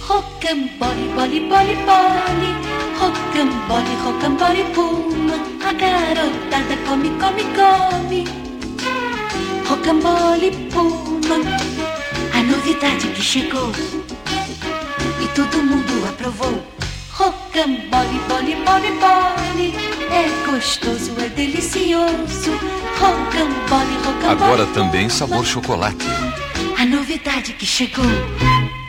Rocambole, bole, bole, bole. Rocambole, rocambole, puma. A garotada come, come, come. Rocambole, puma. A novidade que chegou e todo mundo aprovou. Rocambole, bole, bole, bole. É gostoso, é delicioso. Rocambole, rocambole. Agora também sabor chocolate. A novidade que chegou.